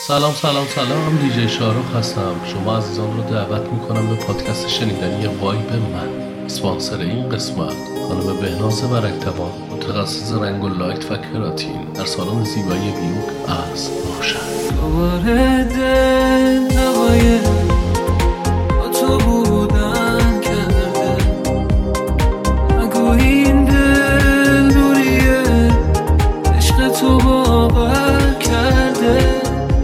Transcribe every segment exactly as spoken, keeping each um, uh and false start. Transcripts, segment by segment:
سلام سلام سلام دیجی شاروخ هستم. شما عزیزان رو دعوت میکنم به پادکست شنیدنی وایب من. اسپانسر این قسمت خانم بهناز برکتوان، متخصص رنگ و لایت و کراتین در سالن زیبایی ویوک از روشن. دوباره دل نوای با تو بودن کرده، نگو این دل دوریه عشق تو باور کرده.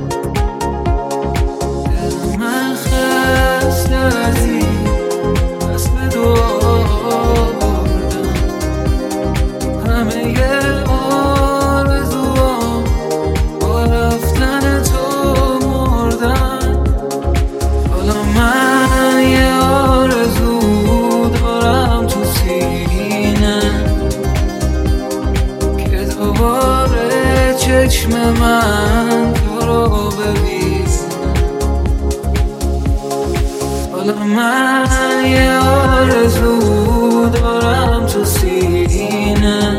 دل من خسته ازی دست به دعا بردم، همه یه آرزوام با رفتن تو مردن. حالا من یه آرزو دارم تو سینه که دوباره چشم من تو رو ببینه. حالا من یه آرزو دارم تو سینه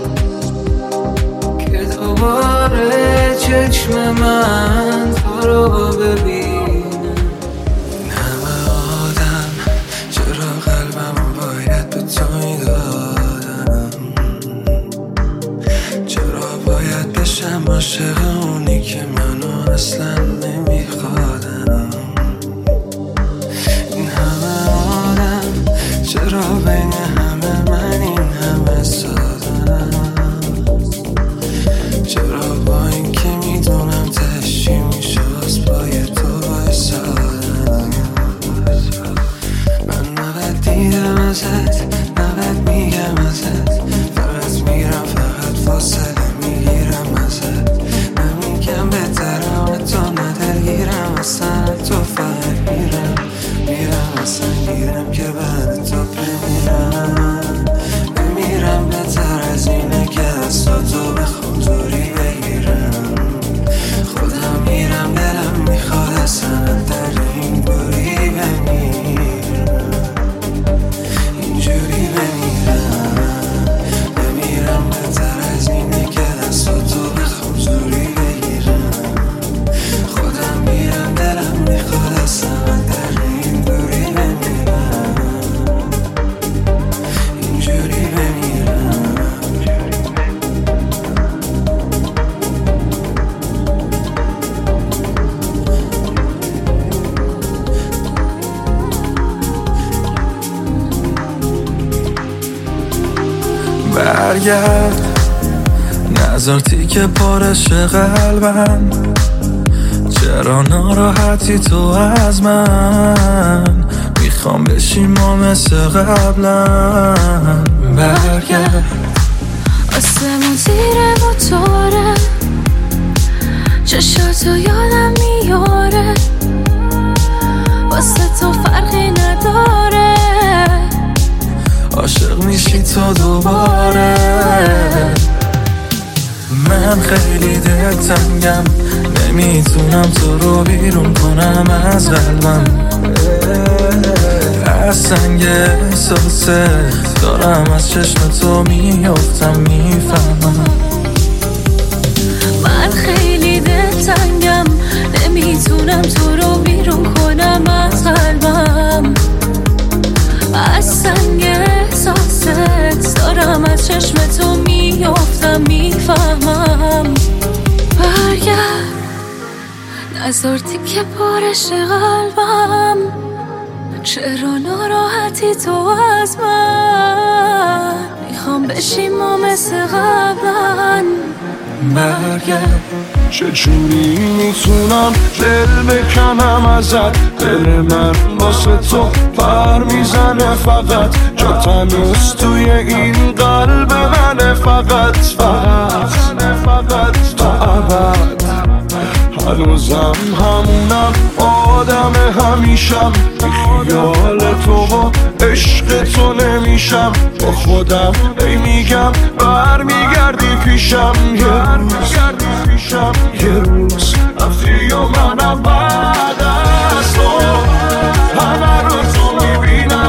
که دوباره چشم من تو رو ببینه. این همه آدم چرا قلبم باید به تو میدادم؟ چرا باید بشم عاشق اونی که منو اصلا نمیخوادم؟ این همه آدم چرا بین همه من این همه سادم؟ چرا با این که میدونم تشی میشست پای تو بایستادم؟ من نباید دیدم ازت، نباید میگم ازت، فقط میرم فقط فاصله میگیرم ازت. نمیگم بهترم تو ندلگیرم اصلا، تو فقط میرم میرم اصلا گیرم که بعد تو بمیرم. بمیرم بهتر از اینه که دستاتو بخوام دوری بگیرم. خودم میرم دلم میخواد اصلا در این دوری بمیرم، اینجوری بمیرم. بمیرم بهتر از اینه که دستاتو بخوام دوری بگیرم. خودم میرم دلم میخواد اصلا در این دوری بمیرم، اینجوری بمیرم. برگرد نذارتی که پارش قلبم، چرا ناراحتی تو از من؟ میخوام بشیم ما مثل قبلا. برگرد آسمون زیر موتوره، چشاتو یادم میاره، واسه تو فرقی نداره، عاشق میشی تو دوباره. من خیلی دلتنگم، نمیتونم تو رو بیرون کنم از قلبم. از سنگ احساسه دارم از چشم تو میافتم میفهمم. من خیلی دلتنگم، نمیتونم تو رو بیرون کنم از قلبم. از سنگ احساست دارم از چشم تو میافتم میفهمم. برگرد نذارتی که پارش قلبم، چرا ناراحتی تو از من؟ میخوام بشیم ما مثل قبلا. برگرد چجوری میتونم دل بکنم ازت؟ دل من واسه تو پر میزنه فقط، جا تنوز توی این قلب منه فقط فقط فقط تا ابد. هنوزم همونم آدم همیشم، بی خیال تو و عشق تو نمیشم. با خودم ای میگم برمیگردی پیشم، یه روز یه روز رفتی و منم بعد از تو همه رو تو میبینم.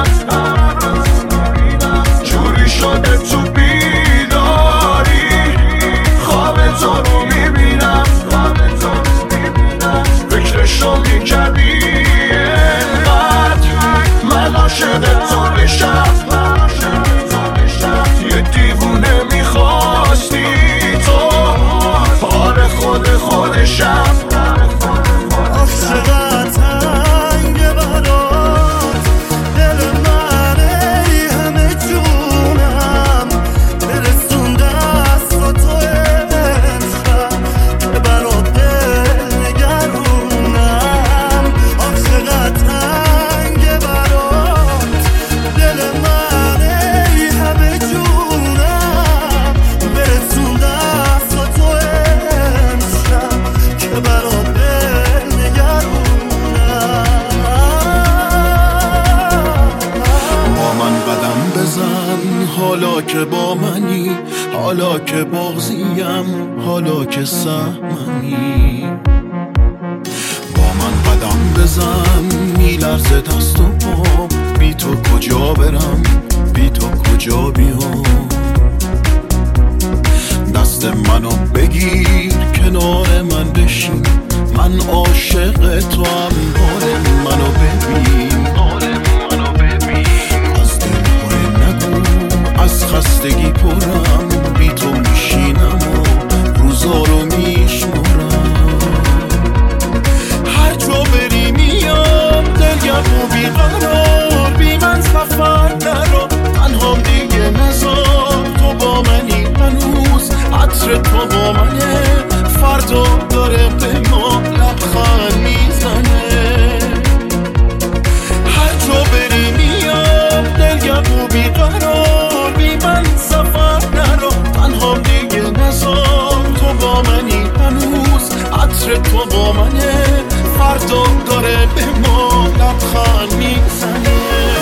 جوری شده تو بیداری خواب تو رو میبینم. شب آخ چقدر تنگ برات دل منه ای همه جونم برسون دست و تو امشب که برات دل نگرونم آخ چقدر تنگ برات دل منه ای همه جونم برسون دست و تو امشب که برات دل نگرونم با من قدم بزن حالا که با منی حالا که بازیم حالا که سهمنی با من قدم بزن میلرزه دست و پام بی تو کجا برم بی تو کجا بیام دست منو بگیر کنار من بشین من عاشق تو هم حال منو ببین از دلهای نگو از خستگی پرم بی تو میشینم و روزا رو میشمرم هر جا بری میام دلگم و بیقرار بی من سفر نرو تنهام دیگه نزار تو با منی هنوز عطر تو با منه فردا داره به ما لبخند میزنه هر جا بری میام دلگم و بیقرار بی من سفر نرو تنهام دیگه نزار تو با منی هنوز عطر تو با منه فردا داره به ما لبخند میزنه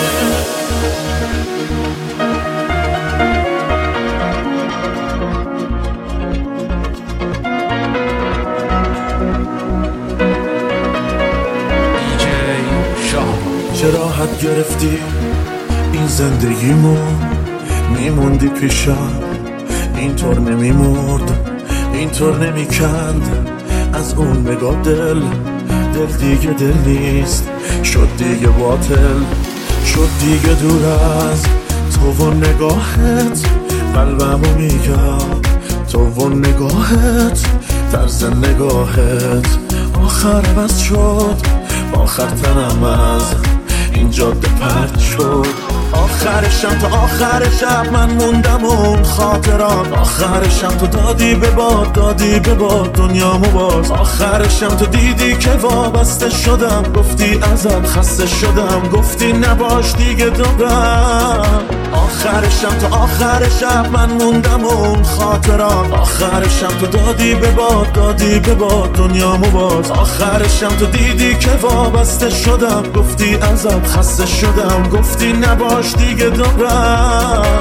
چرا حد گرفتی این زندگیمو میموندی پیشم اینطور نمیمرد اینطور نمیکند از اون نگاه دل دل دیگه دل نیست شد دیگه باطل شد دیگه دور از تو و نگاهت قلبمو میگم تو و نگاهت طرز نگاهت آخر بس شد آخر تنم از این جاده پرد شد آخرشم تا آخر شب من موندم اون خاطرات آخرشم تو دادی به باد دادی به باد دنیامو باز آخرشم تو دیدی که وابسته شدم گفتی ازت خسته شدم گفتی نباش دیگه دورم آخرشم تا آخر شب من موندم اون خاطرات آخرشم تو دادی به باد دادی به باد دنیامو باز آخرشم تو دیدی که وابسته شدم گفتی ازت خسته شدم گفتی نباش دیگه دورم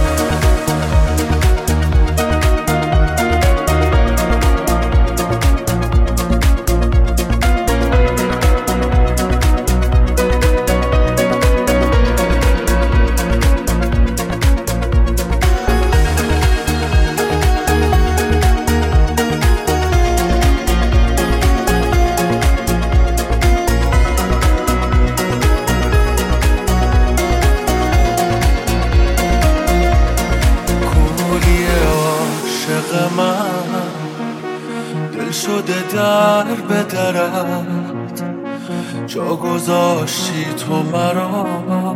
در به درت جا گذاشتی تو مرا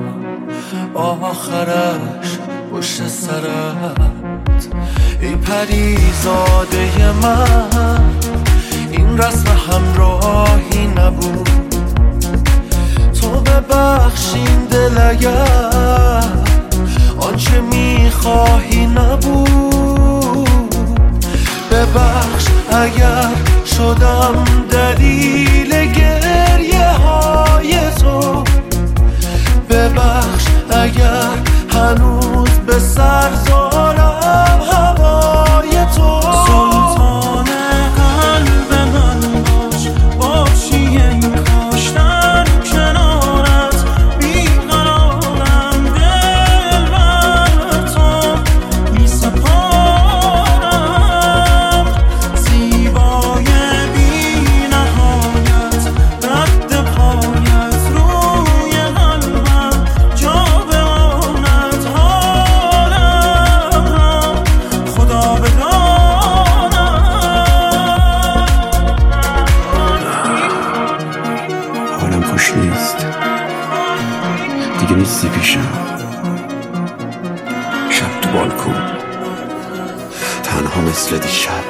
آخرش پشت سرت ای پریزاده من این رسم همراهی نبود تو ببخشین دل اگر آنچه میخواهی نبود ببخش اگر شدم دلیل گریه های تو ببخش اگر هنوز به سر زارم هوای تو سلطان قلب من باش باشی این کاشتن کنارت بیقرارم دل بر تو می سپارم زیبای بی نهایت رد پایت روی قلبم جا بماند حالم دیگه نیستی پیشم. شب تو بالکون تنها مثل دیشب.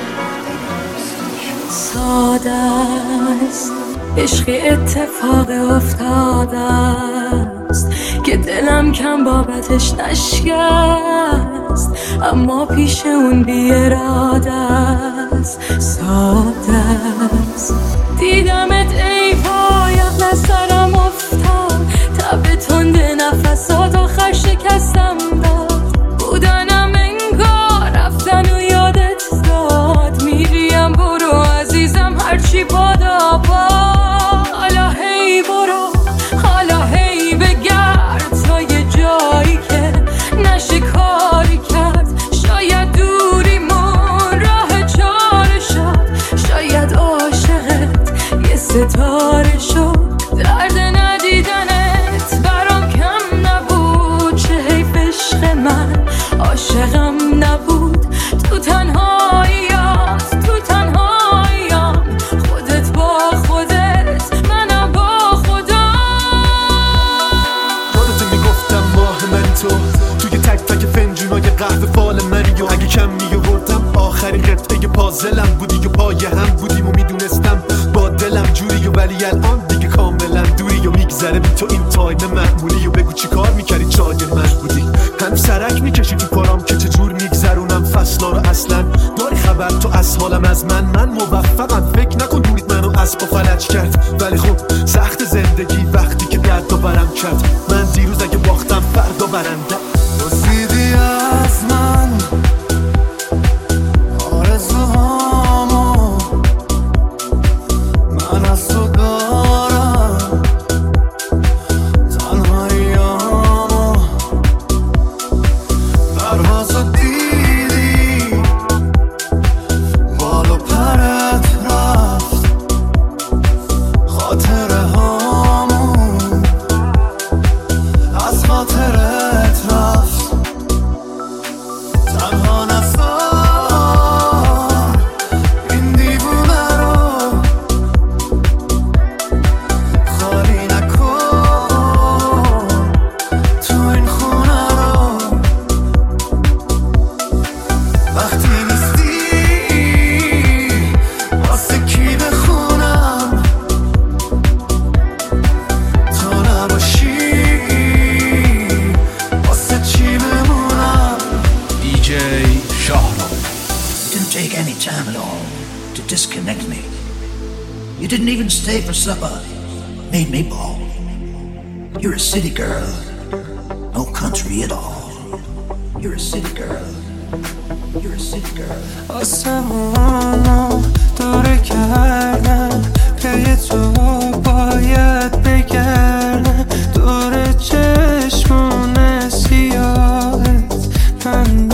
ساده است عشقی اتفاق افتاده است که دلم کم بابتش نشکست، اما پیش اون بی اراده است. ساده است دیدمت ای پایق نسرم افتاد، تب تند نفسات آخر شکستم داد. بودنم انگار رفتن و یادت داد، میریم برو عزیزم هرچی بادا باد. حالا هی برو حالا هی بگرد تا یه جایی که نشه کاری کرد. شاید دوریمون راه چاره شد، شاید عاشقت یه ستاره شد. درد ندیدنت برام کم نبود، چه حیف عشق من عاشقم نبود. تو تنهاییات تو تنهاییام، خودت با خودت منم با خودم. یادت میگفتم ماه من تو توی تک تک فنجونای قهوه فال منی، و اگه کم میوردم آخرین قطعه پازلم بودی و پای هم بودیم و میدونستم با دلم جوری، و ولی الان دیگه کاملا دوری و میگذره بی تو این تایم معمولی. و بگو چی کار میکردی جای من بودی، هم سرک میکشی تو پارام که چجور میگذرونم فصلا رو. اصلا داری خبر تو از حالم از من؟ من موفقم، فکر نکن دوریت منو از پا فلج کرد. ولی خب سخت زندگی وقتی که درد و برم کرد. من دیروز اگه باختم فردا برنده. دزدیدی از من آرزوهامو، من از تو دارم تنهاییامو. پروازو دیدی بال و پرت رفت، خاطره هامون از خاطرت رفت. تنها نسار این دیوونه رو، خالی نکن تو این خونه رو. وقتی نیستی واسه کی بخونم، تو نباشی واسه چی بمونم. دی جی شاهرام. It didn't take any time at all to disconnect me. You didn't even stay for supper. Made me bawl. You're a city girl, no country at all. You're a city girl. You're a city girl. آسمونو دوره کردن، پی تو باید بگردن. دور چشمون سیاهت من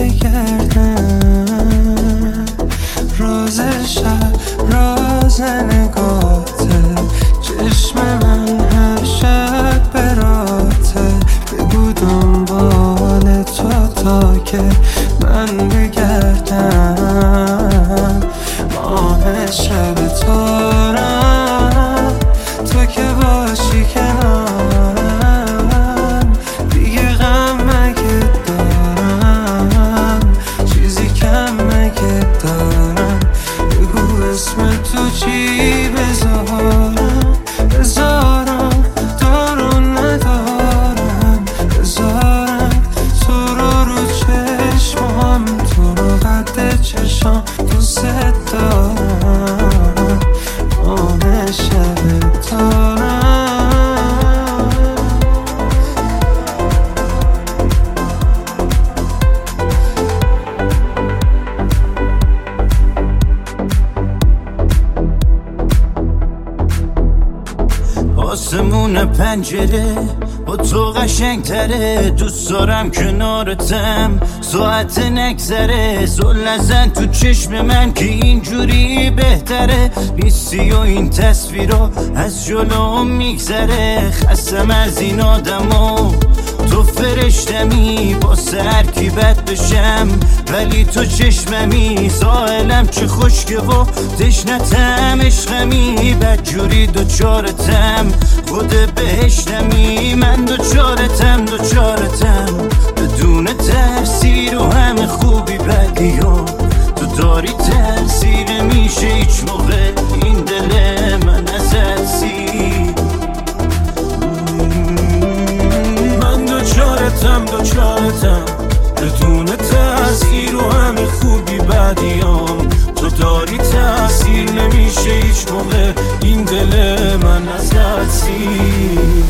بگردن. راز شب راز نگاته، چشم من هر شب براته. بگو دنبال تو تا که من بگردم. ماه شب تارم تو که باشی کنارم. دیگه غم مگه دارم، چیزی کم مگه دارم. بگو اسم تو چی بذارم، بذارم دارو ندارم. بذارم تو رو رو چشمام، تو رو قد چشام دوست دارم. آن شب دارم. آسمون پنجره با تو قشنگ تره. دوست دارم کنارتم ساعت نگذره. زل نزن تو چشم من که اینجوری بهتره. نیستی و این تصویرها از جلوم میگذره. خستم از این آدم و تو فرشتمی با سرکیبت بشم، ولی تو چشممی سائلم چه خشکه و تشنتم عشقمی، بدجوری دوچارتم خود بهشتمی، من دوچارتم دوچارتم بدون تفسیر و همه خوبی بدی ها تو داری تأثیر، میشه هیچ موقع این دل من ازت سیر. من دوچارتم دوچارتم بدون تأثیر و همه خوبی بدیام تو داری تأثیر، نمیشه هیچ موقع این دل من ازت سیر.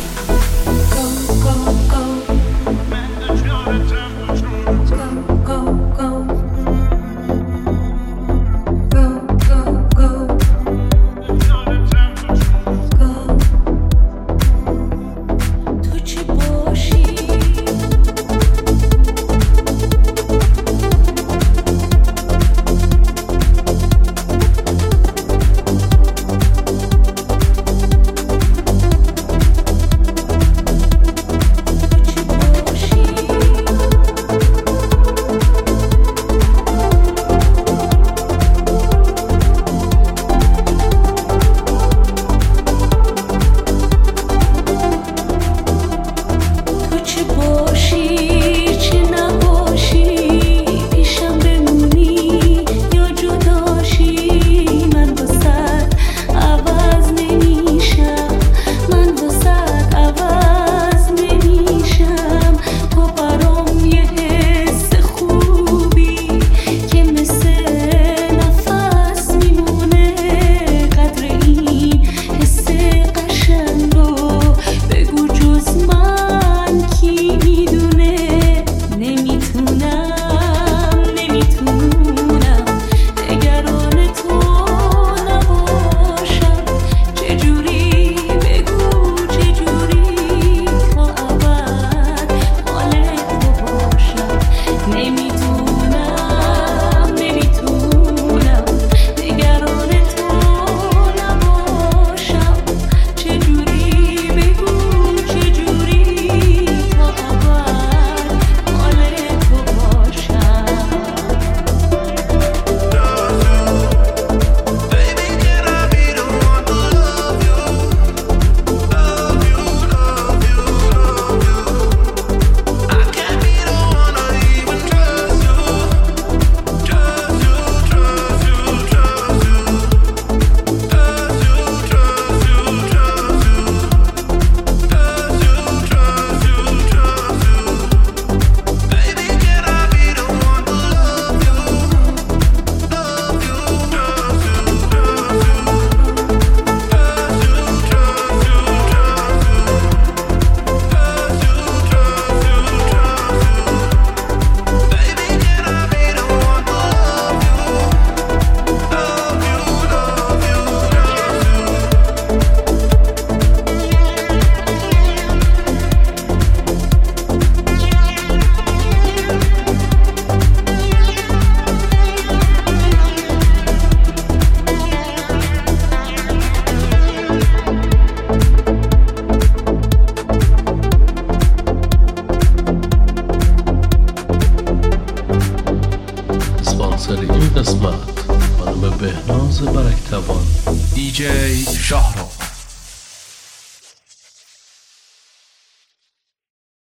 این قسمت خانم بهناز برکتوان دی جی شاهرخ.